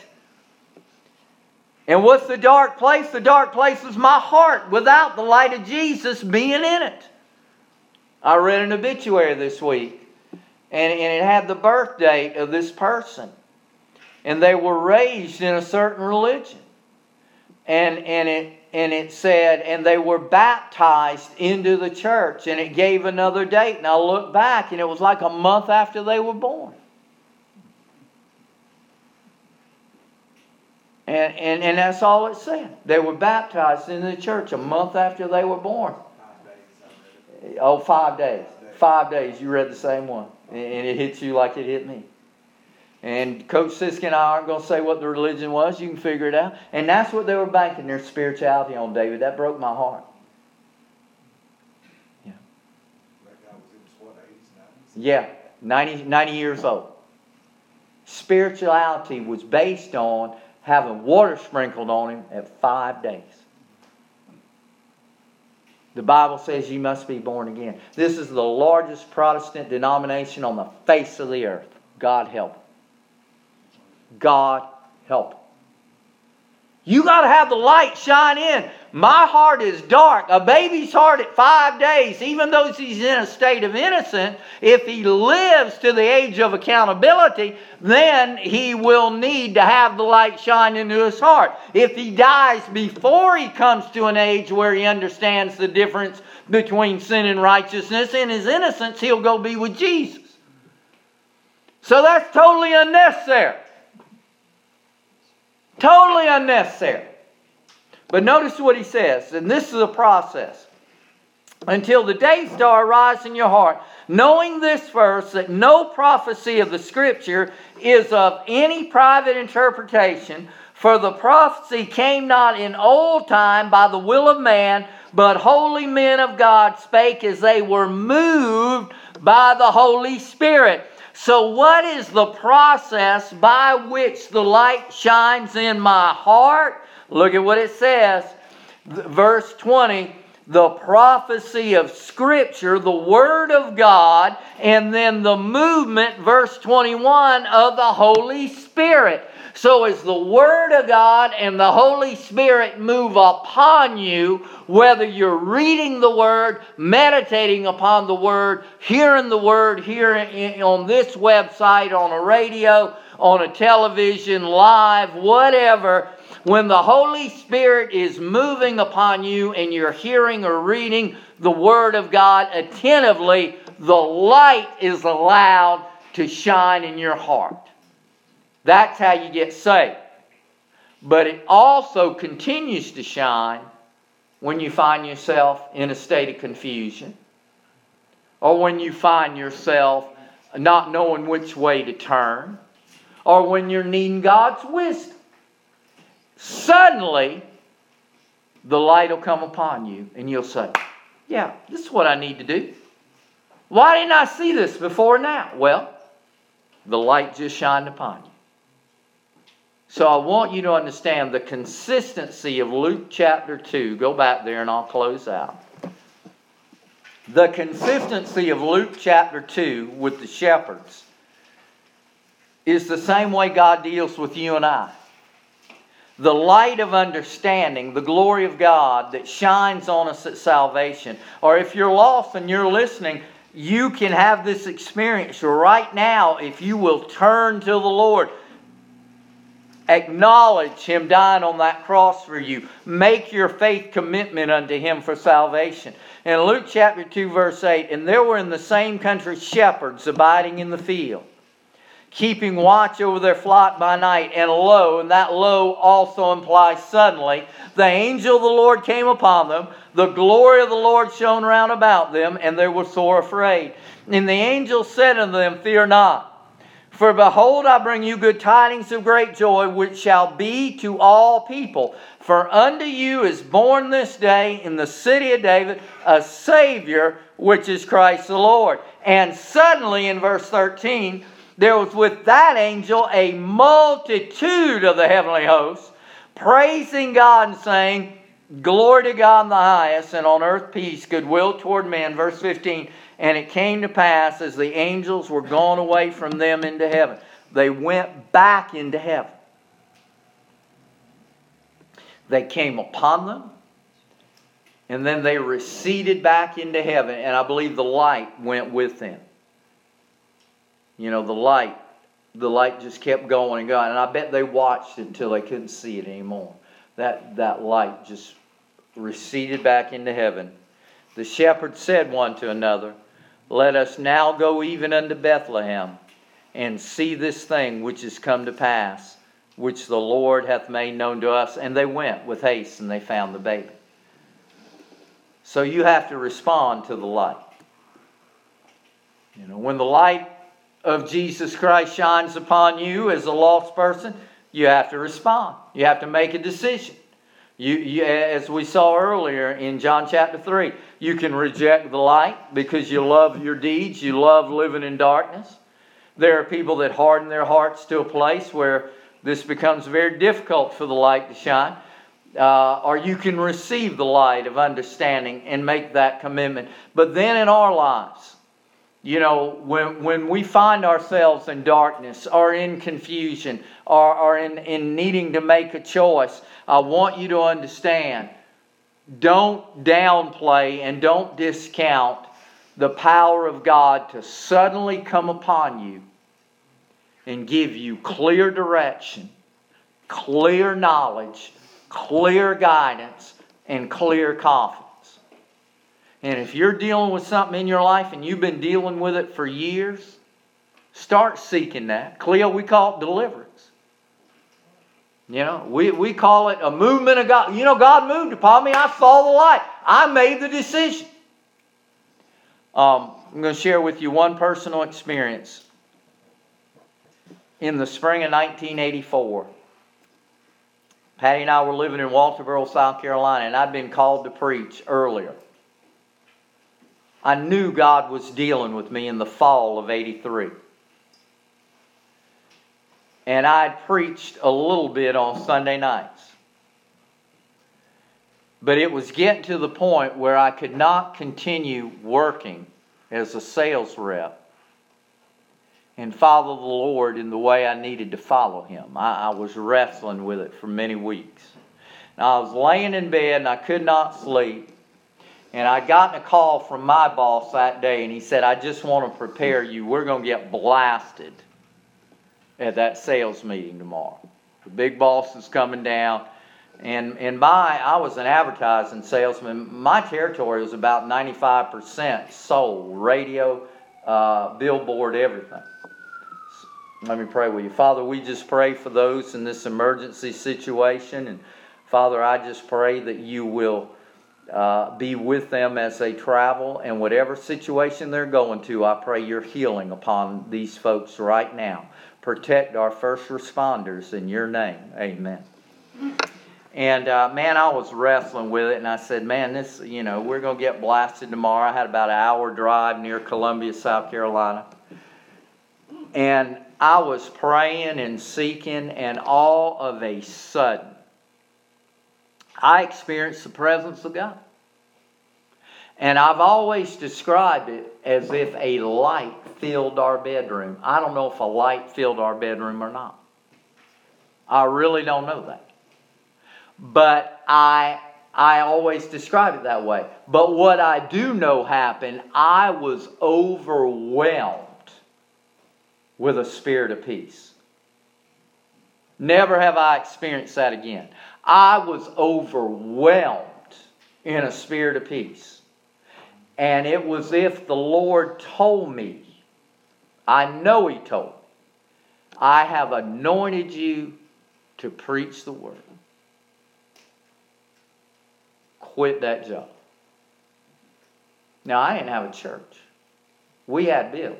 A: And what's the dark place? The dark place is my heart without the light of Jesus being in it. I read an obituary this week, and it had the birth date of this person. And they were raised in a certain religion. and it said, and they were baptized into the church, and it gave another date. And I looked back, and it was like a month after they were born. And that's all it said. They were baptized into the church a month after they were born.
B: 5 days.
A: Oh, 5 days. 5 days. You read the same one. And it hits you like it hit me. And Coach Sisk and I aren't going to say what the religion was. You can figure it out. And that's what they were banking their spirituality on, David. That broke my heart. Yeah.
B: That guy was in his what, 80s, 90s?
A: Yeah. 90 years old. Spirituality was based on having water sprinkled on him at 5 days. The Bible says you must be born again. This is the largest Protestant denomination on the face of the earth. God help them. God help them. You got to have the light shine in. My heart is dark. A baby's heart at 5 days, even though he's in a state of innocence, if he lives to the age of accountability, then he will need to have the light shine into his heart. If he dies before he comes to an age where he understands the difference between sin and righteousness, in his innocence, he'll go be with Jesus. So that's totally unnecessary. Totally unnecessary. But notice what he says, and this is a process. Until the day star rise in your heart, knowing this verse, that no prophecy of the Scripture is of any private interpretation, for the prophecy came not in old time by the will of man, but holy men of God spake as they were moved by the Holy Spirit. So what is the process by which the light shines in my heart? Look at what it says. Verse 20, the prophecy of Scripture, the Word of God, and then the movement, verse 21, of the Holy Spirit. So as the Word of God and the Holy Spirit move upon you, whether you're reading the Word, meditating upon the Word, hearing the Word here on this website, on a radio, on a television, live, whatever, when the Holy Spirit is moving upon you and you're hearing or reading the Word of God attentively, the light is allowed to shine in your heart. That's how you get saved. But it also continues to shine when you find yourself in a state of confusion, or when you find yourself not knowing which way to turn, or when you're needing God's wisdom. Suddenly, the light will come upon you and you'll say, yeah, this is what I need to do. Why didn't I see this before now? Well, the light just shined upon you. So I want you to understand the consistency of Luke chapter 2. Go back there and I'll close out. The consistency of Luke chapter 2 with the shepherds is the same way God deals with you and I. The light of understanding, the glory of God that shines on us at salvation. Or if you're lost and you're listening, you can have this experience right now if you will turn to the Lord. Acknowledge Him dying on that cross for you. Make your faith commitment unto Him for salvation. In Luke chapter 2 verse 8, and there were in the same country shepherds abiding in the field, keeping watch over their flock by night. And lo, and that lo also implies suddenly, the angel of the Lord came upon them. The glory of the Lord shone round about them, and they were sore afraid. And the angel said unto them, fear not. For behold, I bring you good tidings of great joy, which shall be to all people. For unto you is born this day in the city of David a Savior, which is Christ the Lord. And suddenly, in verse 13, there was with that angel a multitude of the heavenly hosts, praising God and saying, glory to God in the highest, and on earth peace, goodwill toward men. Verse 15, and it came to pass, as the angels were gone away from them into heaven, they went back into heaven. They came upon them, and then they receded back into heaven, and I believe the light went with them. You know, the light just kept going and going, and I bet they watched it until they couldn't see it anymore. that light just receded back into heaven. The shepherds said one to another, "Let us now go even unto Bethlehem, and see this thing which is come to pass, which the Lord hath made known to us." And they went with haste, and they found the baby. So you have to respond to the light. When the light of Jesus Christ shines upon you as a lost person, you have to respond. You have to make a decision. You, as we saw earlier in John chapter 3, you can reject the light because you love your deeds. You love living in darkness. There are people that harden their hearts to a place where this becomes very difficult for the light to shine. Or you can receive the light of understanding and make that commitment. But then in our lives, when we find ourselves in darkness or in confusion or in needing to make a choice, I want you to understand, don't downplay and don't discount the power of God to suddenly come upon you and give you clear direction, clear knowledge, clear guidance, and clear confidence. And if you're dealing with something in your life and you've been dealing with it for years, start seeking that. Cleo, we call it deliverance. We call it a movement of God. God moved upon me. I saw the light. I made the decision. I'm going to share with you one personal experience. In the spring of 1984, Patty and I were living in Walterboro, South Carolina, and I'd been called to preach earlier. I knew God was dealing with me in the fall of 83. And I'd preached a little bit on Sunday nights. But it was getting to the point where I could not continue working as a sales rep and follow the Lord in the way I needed to follow Him. I was wrestling with it for many weeks. Now, I was laying in bed and I could not sleep. And I'd gotten a call from my boss that day, and he said, "I just want to prepare you. We're going to get blasted at that sales meeting tomorrow. The big boss is coming down." And I was an advertising salesman. My territory was about 95% sold, radio, billboard, everything. Let me pray with you. Father, we just pray for those in this emergency situation. And Father, I just pray that you will be with them as they travel, and whatever situation they're going to, I pray your healing upon these folks right now. Protect our first responders in your name. Amen. And man, I was wrestling with it, and I said, man, this, we're going to get blasted tomorrow. I had about an hour drive near Columbia, South Carolina. And I was praying and seeking, and all of a sudden, I experienced the presence of God. And I've always described it as if a light filled our bedroom. I don't know if a light filled our bedroom or not. I really don't know that. But I always describe it that way. But what I do know happened, I was overwhelmed with a spirit of peace. Never have I experienced that again. I was overwhelmed in a spirit of peace. And it was if the Lord told me, I know He told me, I have anointed you to preach the word. Quit that job. Now, I didn't have a church. We had bills.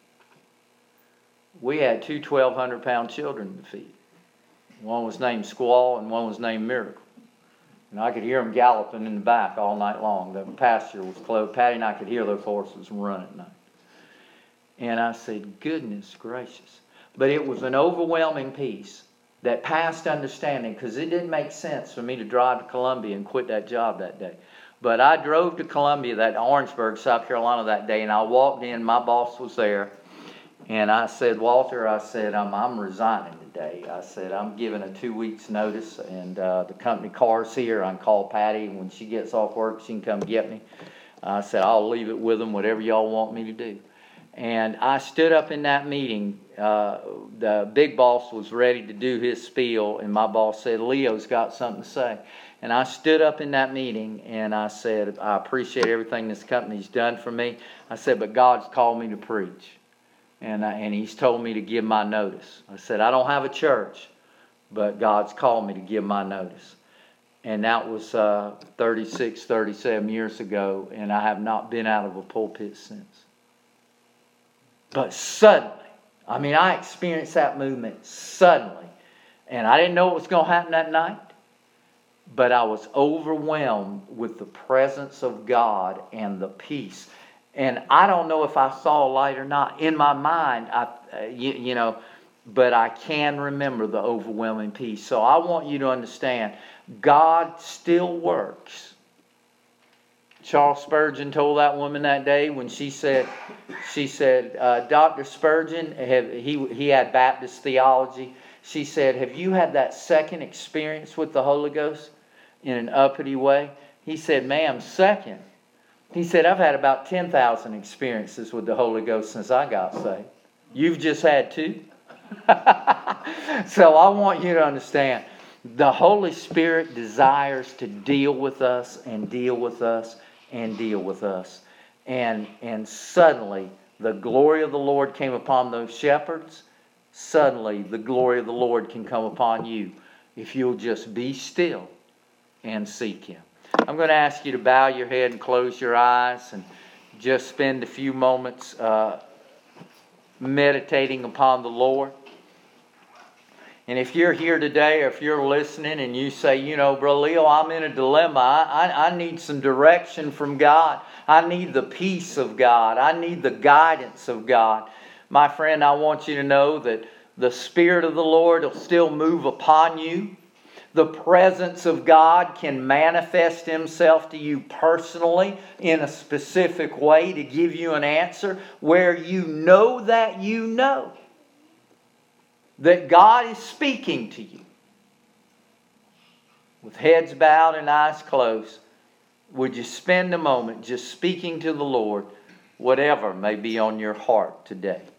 A: We had two 1,200-pound children to feed. One was named Squall and one was named Miracle. And I could hear them galloping in the back all night long. The pasture was closed. Patty and I could hear those horses run at night. And I said, goodness gracious. But it was an overwhelming peace that passed understanding, because it didn't make sense for me to drive to Columbia and quit that job that day. But I drove to Columbia, Orangeburg, South Carolina that day, and I walked in. My boss was there. And I said, Walter, I'm resigning today. I said, I'm giving a 2 weeks notice, and the company car's here. I can call Patty, and when she gets off work, she can come get me. I said, I'll leave it with them, whatever y'all want me to do. And I stood up in that meeting. The big boss was ready to do his spiel, and my boss said, Leo's got something to say. And I stood up in that meeting and I said, I appreciate everything this company's done for me. I said, but God's called me to preach. And He's told me to give my notice. I said, I don't have a church, but God's called me to give my notice. And that was 36, 37 years ago, and I have not been out of a pulpit since. But suddenly, I experienced that movement suddenly. And I didn't know what was going to happen that night. But I was overwhelmed with the presence of God and the peace. And I don't know if I saw a light or not. In my mind, but I can remember the overwhelming peace. So I want you to understand, God still works. Charles Spurgeon told that woman that day when she said, Dr. Spurgeon, he had Baptist theology. She said, have you had that second experience with the Holy Ghost in an uppity way? He said, ma'am, second. He said, I've had about 10,000 experiences with the Holy Ghost since I got saved. You've just had 2? So I want you to understand, the Holy Spirit desires to deal with us and deal with us and deal with us. And suddenly, the glory of the Lord came upon those shepherds. Suddenly, the glory of the Lord can come upon you if you'll just be still and seek Him. I'm going to ask you to bow your head and close your eyes and just spend a few moments meditating upon the Lord. And if you're here today, or if you're listening and you say, Brother Leo, I'm in a dilemma. I need some direction from God. I need the peace of God. I need the guidance of God. My friend, I want you to know that the Spirit of the Lord will still move upon you. The presence of God can manifest Himself to you personally in a specific way to give you an answer where you know that God is speaking to you. With heads bowed and eyes closed, would you spend a moment just speaking to the Lord, whatever may be on your heart today?